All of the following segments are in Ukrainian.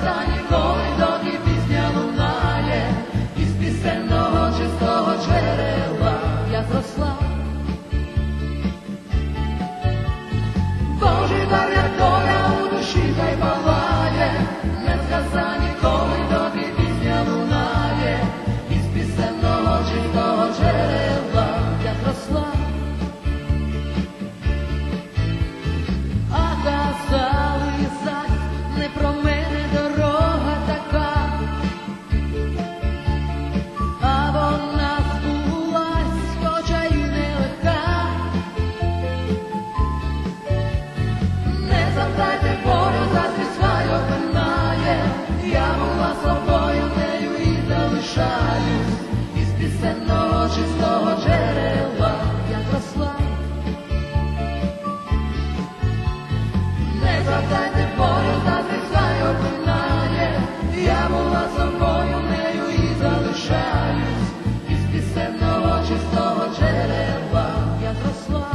згаса ніколи, доки пісня лунає, із пісенного чистого джерела я зросла. Божий дар, як доля у душі хай палає, не згаса ніколи, доки пісня лунає, із пісенного чистого джерела я зросла. А казали зась, не про мене дорога така, а вона збулась, хоча й нелегка. Не запитайте волю, заздрість хай обминає, я була собою, нею і залишаюсь, із пісенного чистого джерела я зросла. Не запитайте волю, заздрість хай обминає, я була собою, нею і залишаюсь, із пісенного чистого джерела я зросла.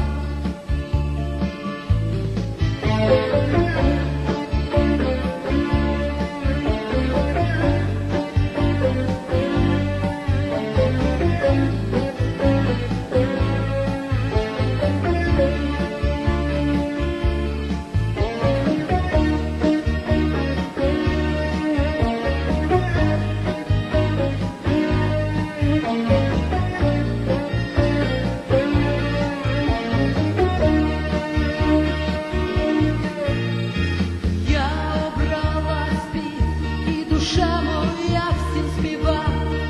Я обрала спів, і душа моя всім співа.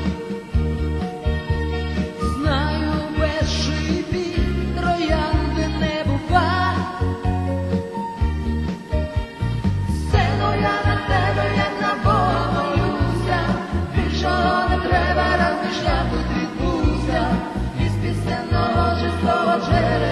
Знаю, без шипів троянди не бува. Сцено, я на тебе, як на Бога молюся, більшого не треба, раз мій шлях тут відбувся, із пісенного чистого джерела